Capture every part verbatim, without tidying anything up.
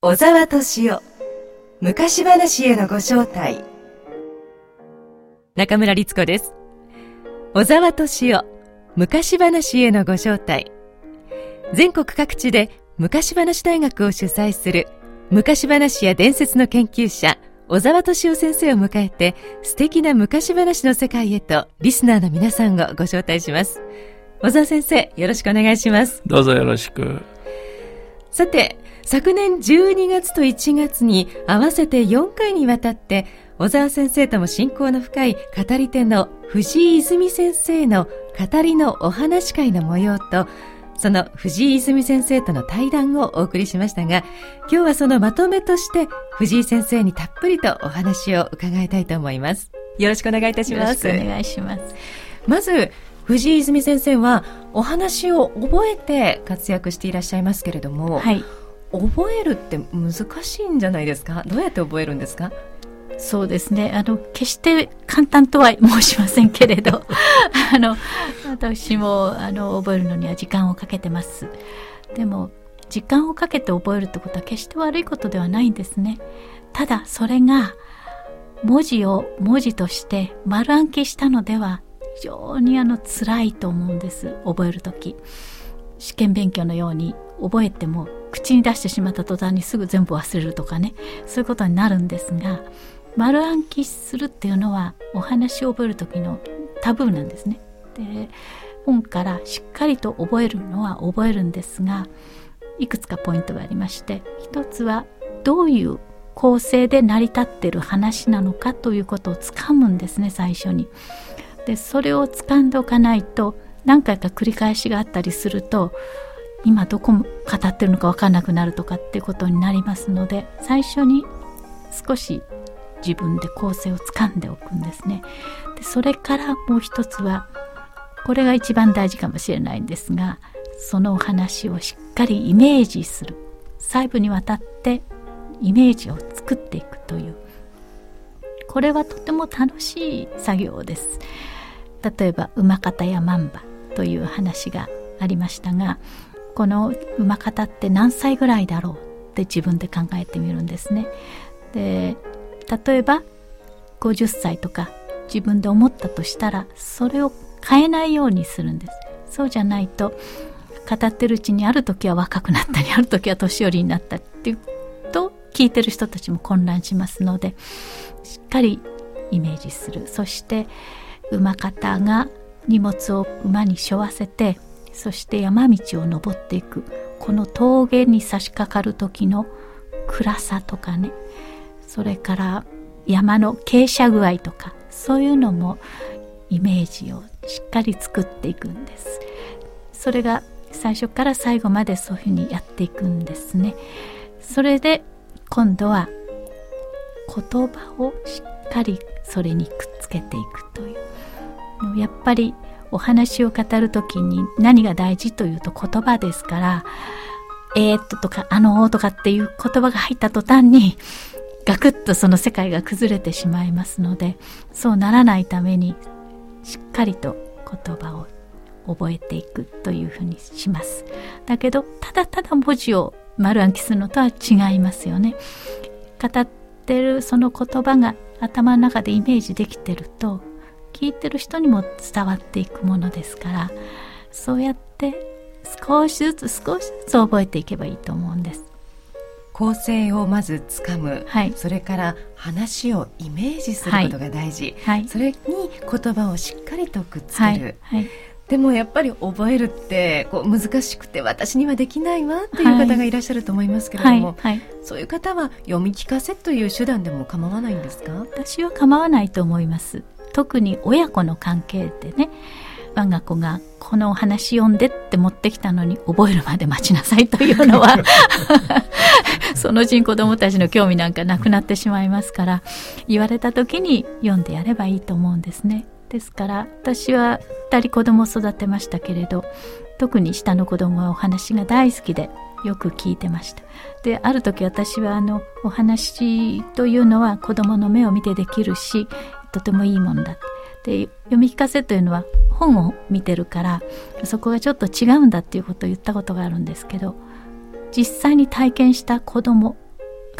小沢敏夫昔話へのご招待。 中村律子です。小沢敏夫昔話へのご招待。全国各地で昔話大学を主催する昔話や伝説の研究者小沢敏夫先生を迎えて、素敵な昔話の世界へとリスナーの皆さんをご招待します。小沢先生、よろしくお願いします。 どうぞよろしく。 さて、昨年じゅうにがつといちがつに合わせてよんかいにわたって小沢先生とも親交の深い語り手の藤井泉先生の語りのお話会の模様と、その藤井泉先生との対談をお送りしましたが、今日はそのまとめとして藤井先生にたっぷりとお話を伺いたいと思います。よろしくお願いいたします。 よろしくお願いします。 まず藤井泉先生はお話を覚えて活躍していらっしゃいますけれども、 はい、 覚えるって難しいんじゃないですか？どうやって覚えるんですか？ そうですね、あの決して簡単とは申しませんけれどあの私もあの覚えるのには時間をかけてます。でも時間をかけて覚えるってことは決して悪いことではないんですね。ただそれが文字を文字として丸暗記したのでは非常にあの辛いと思うんです。覚えるとき試験勉強のように覚えても口に出してしまった途端にすぐ全部忘れるとかね、そういうことになるんですが、丸暗記するっていうのはお話を覚える時のタブーなんですね。で、本からしっかりと覚えるのは覚えるんですが、いくつかポイントがありまして、一つはどういう構成で成り立っている話なのかということをつかむんですね、最初に。で、それを掴んでおかないと何回か繰り返しがあったりすると、今どこも語ってるのか分からなくなるとかっていうことになりますので、最初に少し自分で構成をつかんでおくんですね。で、それからもう一つは、これが一番大事かもしれないんですが、そのお話をしっかりイメージする、細部にわたってイメージを作っていくという、これはとても楽しい作業です。例えば馬方や万馬という話がありましたが、この馬方って何歳ぐらいだろうって自分で考えてみるんですね。で、例えばごじゅっさいとか自分で思ったとしたら、それを変えないようにするんです。そうじゃないと語ってるうちにある時は若くなったり、ある時は年寄りになったっていうと、聞いてる人たちも混乱しますので、しっかりイメージする。そして馬方が荷物を馬に背負わせて、そして山道を登っていく、この峠に差し掛かる時の暗さとかね、それから山の傾斜具合とか、そういうのもイメージをしっかり作っていくんです。それが最初から最後までそういうふうにやっていくんですね。それで今度は言葉をしっかりそれにくっつけていくという、やっぱりお話を語るときに何が大事というと言葉ですから、えーっととかあのーとかっていう言葉が入った途端にガクッとその世界が崩れてしまいますので、そうならないためにしっかりと言葉を覚えていくというふうにします。だけどただただ文字を丸暗記するのとは違いますよね。語ってるその言葉が頭の中でイメージできてると、聞いてる人にも伝わっていくものですから、そうやって少しずつ少しずつ覚えていけばいいと思うんです。 構成をまずつかむ、 はい、 それから話をイメージすることが大事、 はいはい、 それに言葉をしっかりとくっつける、 はいはい、 でもやっぱり覚えるってこう難しくて私にはできないわっていう方がいらっしゃると思いますけれども、 はいはいはい、 そういう方は読み聞かせという手段でも構わないんですか？ 私は構わないと思います。特に親子の関係でね、我が子がこのお話読んでって持ってきたのに覚えるまで待ちなさいというのはそのうちに子どもたちの興味なんかなくなってしまいますから、言われた時に読んでやればいいと思うんですね。ですから私はふたり子どもを育てましたけれど、特に下の子どもはお話が大好きでよく聞いてました。で、ある時私はあのお話というのは子どもの目を見てできるし、とてもいいもんだ。で、読み聞かせというのは本を見てるから、そこがちょっと違うんだっていうことを言ったことがあるんですけど、実際に体験した子ども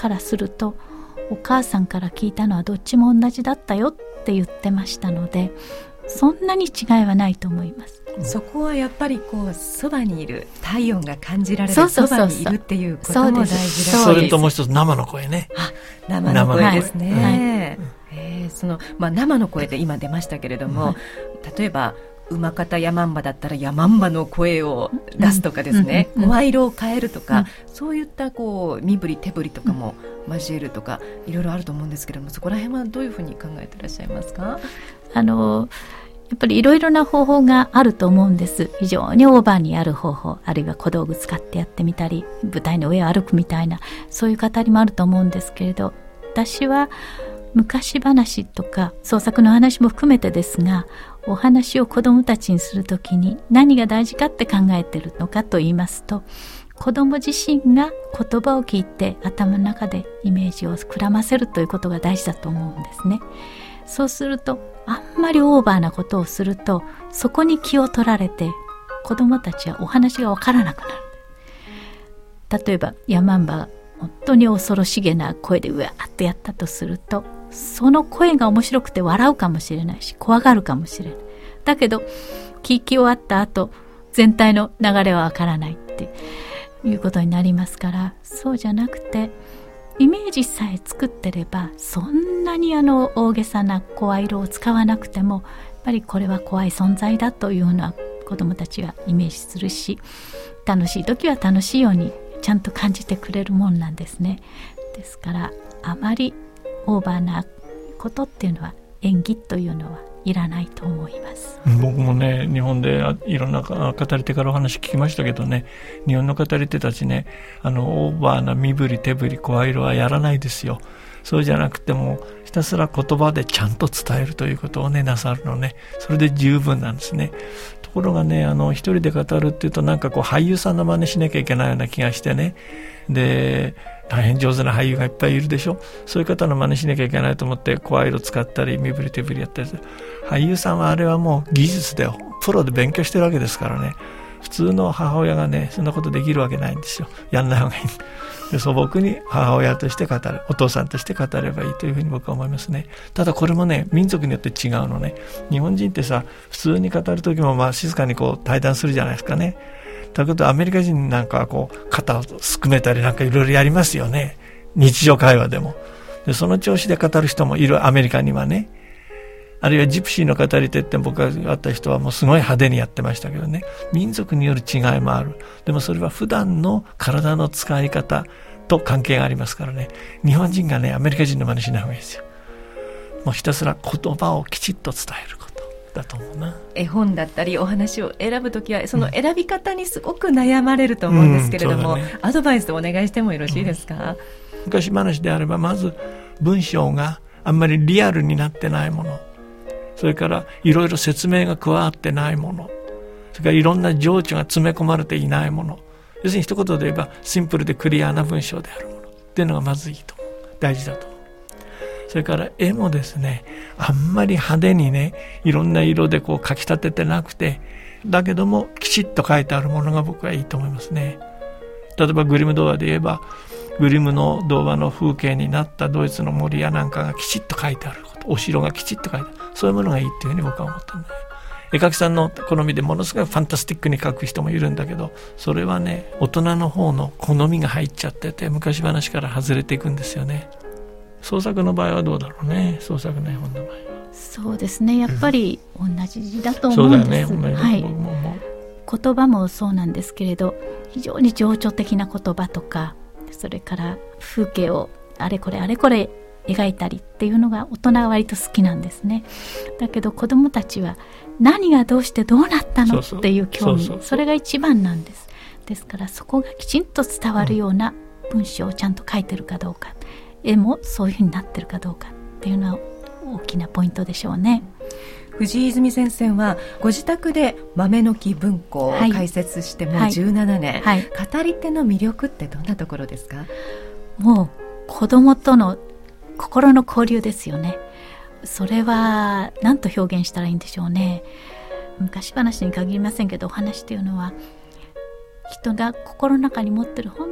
からするとお母さんから聞いたのはどっちも同じだったよって言ってましたので、そんなに違いはないと思います。 そこはやっぱりこうそばにいる、体温が感じられる、 そうそうそうそう、 そばにいるっていうことも大事だそ, それともう一つ生の声ね。 あ、生の声ですね、 はいはい、 えー、そのまあ、生の声で今出ましたけれども、はい、例えば馬方ヤマンバだったらヤマンバの声を出すとかですね、うんうんうん、声色を変えるとか、うん、そういったこう身振り手振りとかも交えるとか、いろいろあると思うんですけれども、そこら辺はどういうふうに考えていらっしゃいますか？ あのやっぱりいろいろな方法があると思うんです。非常にオーバーにやる方法、あるいは小道具使ってやってみたり、舞台の上を歩くみたいな、そういう語りもあると思うんですけれど、私は昔話とか創作の話も含めてですが、お話を子どもたちにするときに何が大事かって考えているのかと言いますと、子ども自身が言葉を聞いて頭の中でイメージを膨らませるということが大事だと思うんですね。そうするとあんまりオーバーなことをすると、そこに気を取られて子どもたちはお話がわからなくなる。例えばヤマンバが本当に恐ろしげな声でうわーっとやったとすると、その声が面白くて笑うかもしれないし、怖がるかもしれない。だけど聞き終わった後、全体の流れはわからないっていうことになりますから、そうじゃなくてイメージさえ作ってれば、そんなにあの大げさな声色を使わなくても、やっぱりこれは怖い存在だというのは子どもたちがイメージするし、楽しい時は楽しいようにちゃんと感じてくれるもんなんですね。ですからあまりオーバーなことっていうのは、演技というのはいらないと思います。 僕もね、日本でいろんな語り手からお話聞きましたけどね、日本の語り手たちね、あのオーバーな身振り手振り声色はやらないですよ。そうじゃなくてもひたすら言葉でちゃんと伝えるということをねなさるのね、それで十分なんですね。ところがね、あの一人で語るっていうと、なんかこう俳優さんの真似しなきゃいけないような気がしてね、で大変上手な俳優がいっぱいいるでしょ。そういう方の真似しなきゃいけないと思って声色使ったり身振り手振りやったりする。俳優さんはあれはもう技術でプロで勉強してるわけですからね、普通の母親がねそんなことできるわけないんですよ。やんない方がいい。で素朴に母親として語る、お父さんとして語ればいいというふうに僕は思いますね。ただこれもね、民族によって違うのね。日本人ってさ、普通に語る時もまあ静かにこう対談するじゃないですかね。だけどアメリカ人なんかはこう肩をすくめたりなんかいろいろやりますよね、日常会話でも。でその調子で語る人もいる、アメリカにはね。あるいはジプシーの語り手って僕が会った人はもうすごい派手にやってましたけどね。民族による違いもある。でもそれは普段の体の使い方と関係がありますからね。日本人がねアメリカ人の真似しない方がいいですよ。もうひたすら言葉をきちっと伝えることだと思うな。 絵本だったりお話を選ぶときはその選び方にすごく悩まれると思うんですけれども、うんうんね、アドバイスをお願いしてもよろしいですか？うん、 昔話であればまず文章があんまりリアルになってないもの、それからいろいろ説明が加わってないもの、それからいろんな情緒が詰め込まれていないもの、要するに一言で言えばシンプルでクリアな文章であるものっていうのがまずいいと思う、大事だと思う。それから絵もですね、あんまり派手にねいろんな色でこう描き立ててなくて、だけどもきちっと描いてあるものが僕はいいと思いますね。例えばグリム童話で言えば、グリムの童話の風景になったドイツの森やなんかがきちっと描いてあること、お城がきちっと描いてある、そういうものがいいっていうふうに僕は思ってるんだよ。絵描きさんの好みでものすごいファンタスティックに描く人もいるんだけど、それはね大人の方の好みが入っちゃってて昔話から外れていくんですよね。創作の場合はどうだろうね。創作の絵本の場合はそうですね、やっぱり同じだと思うんです。 そうだよね、 はい、言葉もそうなんですけれど、非常に情緒的な言葉とか、それから風景をあれこれあれこれ描いたりっていうのが大人は割と好きなんですね。だけど子どもたちは何がどうしてどうなったのっていう興味、それが一番なんです。ですからそこがきちんと伝わるような文章をちゃんと書いてるかどうか、絵もそういうふうになってるかどうかっていうのは大きなポイントでしょうね。 藤井泉先生はご自宅で豆の木文庫を開設してもうじゅうななねん、はいはい、語り手の魅力ってどんなところですか？ もう子どもとの心の交流ですよね。それは何と表現したらいいんでしょうね。昔話に限りませんけど、お話というのは人が心の中に持ってる本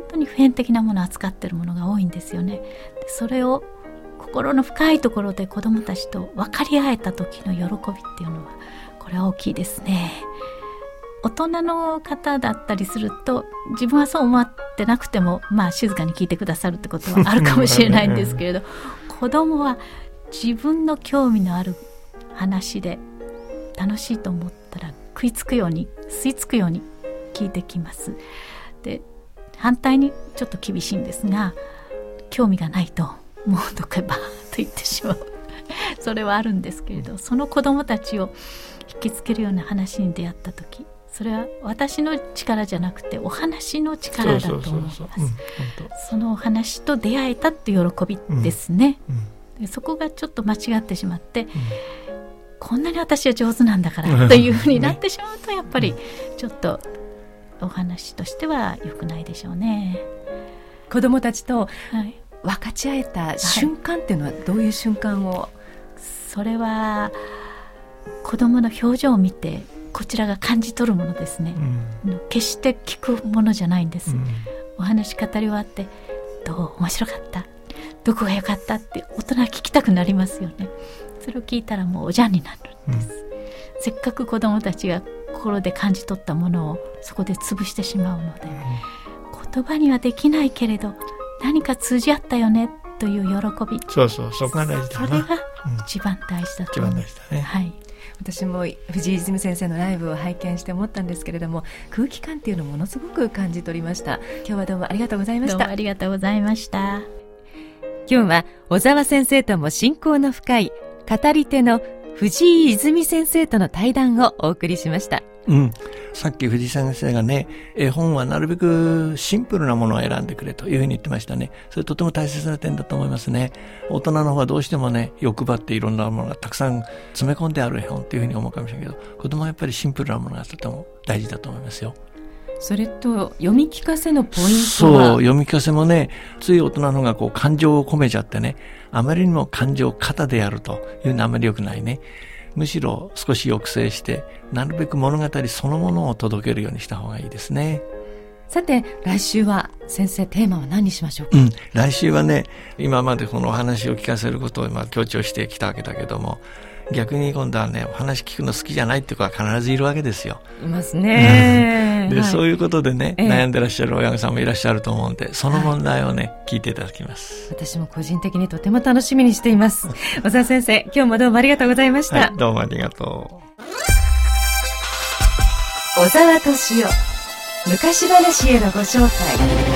当に普遍的なものを扱っているものが多いんですよね。でそれを心の深いところで子どもたちと分かり合えた時の喜びっていうのはこれは大きいですね。大人の方だったりすると自分はそう思ってなくても、まあ、静かに聞いてくださるってことはあるかもしれないんですけれど子どもは自分の興味のある話で楽しいと思ったら食いつくように吸い付くように聞いてきます。で反対にちょっと厳しいんですが興味がないともうどっかバーッと言ってしまうそれはあるんですけれど、その子どもたちを引きつけるような話に出会った時、それは私の力じゃなくてお話の力だと思います。そのお話と出会えたっていう喜びですね、うんうん、でそこがちょっと間違ってしまって、うん、こんなに私は上手なんだからというふうになってしまうとやっぱりちょっとお話としては良くないでしょうね。 子どもたちと分かち合えた瞬間っていうのはどういう瞬間を、はい、 それは子どもの表情を見てこちらが感じ取るものですね、うん、決して聞くものじゃないんです、うん、お話語り終わってどう面白かったどこが良かったって大人は聞きたくなりますよね。それを聞いたらもうおじゃんになるんです、うん、せっかく子どもたちが心で感じ取ったものをそこで潰してしまうので、うん、言葉にはできないけれど何か通じ合ったよねという喜び、 そうそう、そこが大事だな。 それが一番大事だと思います、 うん、一番大事だね、 はい。 私も藤井泉先生のライブを拝見して思ったんですけれども空気感っていうのをものすごく感じ取りました。今日はどうもありがとうございました。 どうもありがとうございました。 今日は小沢先生とも親交の深い語り手の藤井泉先生との対談をお送りしました。 うん、さっき藤井先生がね、絵本はなるべくシンプルなものを選んでくれというふうに言ってましたね。それとても大切な点だと思いますね。大人の方はどうしてもね、欲張っていろんなものがたくさん詰め込んである絵本というふうに思うかもしれないけど、子供はやっぱりシンプルなものがとても大事だと思いますよ。 それと読み聞かせのポイントは、 そう読み聞かせもね、つい大人の方がこう感情を込めちゃってね、あまりにも感情を肩でやるというのはあまり良くないね。むしろ少し抑制してなるべく物語そのものを届けるようにした方がいいですね。 さて来週は先生テーマは何にしましょうか。 うん、来週はね、今までこのお話を聞かせることをまあ強調してきたわけだけども、逆に今度はね、お話聞くの好きじゃないって子は必ずいるわけですよ。 いますねで、 はい、 そういうことでね、 ええ、 悩んでらっしゃる親御さんもいらっしゃると思うんで、その問題をね、はい、聞いていただきます。 私も個人的にとても楽しみにしています小沢先生、今日もどうもありがとうございました。 はい、どうもありがとう。小沢敏夫、昔話へのご招待。